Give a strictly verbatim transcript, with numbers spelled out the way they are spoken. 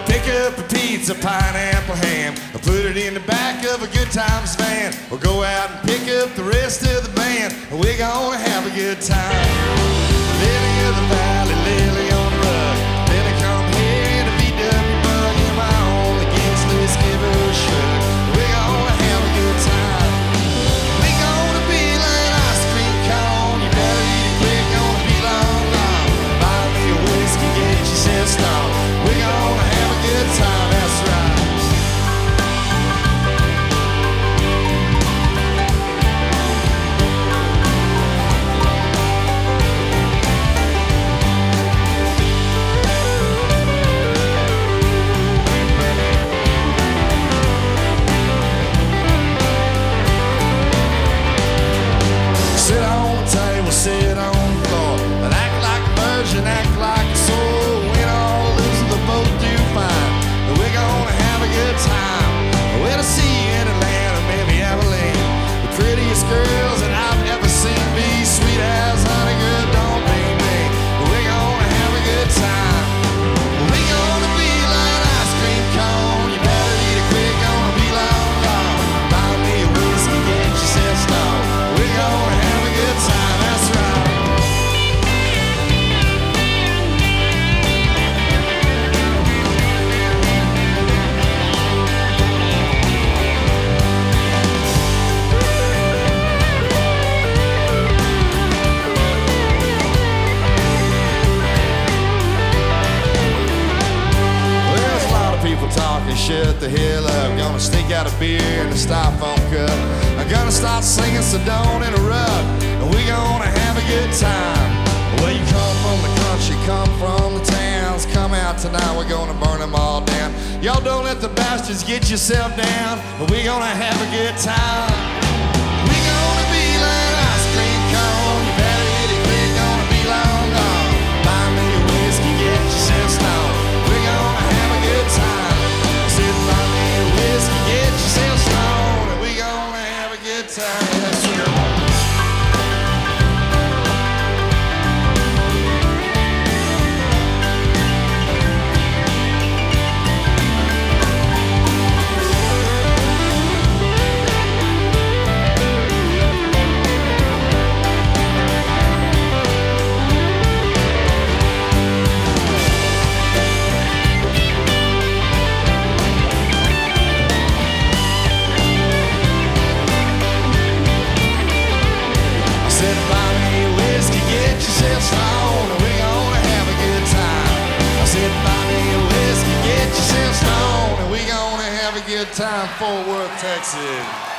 pick up a pizza, pineapple ham, and put it in the back of a good times van. We'll go out and pick up the rest of the band, and we're gonna have a good time. Lily of the valley, lily on the rug. Then I come here in a V W bug, in my own against Louis, give her a shrug. We're gonna have a good time. We're gonna be like ice cream cone. You better eat it quick, gonna be long, long. Buy me a whiskey, get yourself stoned. We're gonna have a good time, that's right. Sit on the table, sit on the floor, but act like a virgin, act like a soul. Win or lose, the both do fine. But we're gonna have a good time. We'll see you in Atlanta, maybe Abilene. The prettiest girls that I've ever seen. Be sweet as honey, girl, don't be me. But we're gonna have a good time. We're gonna be like an ice cream cone. You better eat it quick, gonna be long gone. Buy me a whiskey, get yourself stoned. We're gonna have a good time, that's right. Well, there's a lot of people talking, shut the hell up. Gonna sneak out a beer in the styrofoam cup. I'm gonna start singing, so don't interrupt. And we gonna have a good time. Where you come from the country, come from the towns. Come out tonight, we're gonna burn them all down. Y'all don't let the bastards get yourself down. And we gonna have a good time. We gonna be like an ice cream cone. You better eat it quick, gonna be long gone. Buy me a whiskey, get yourself stoned. We're gonna have a good time. Sit by me a whiskey, get yourself stoned. And we gonna have a good time. That's right. Sit by me a whiskey, get yourself stoned, and we gonna have a good time. Sit by me a whiskey, get yourself stoned, and we gonna have a good time. Fort Worth, Texas.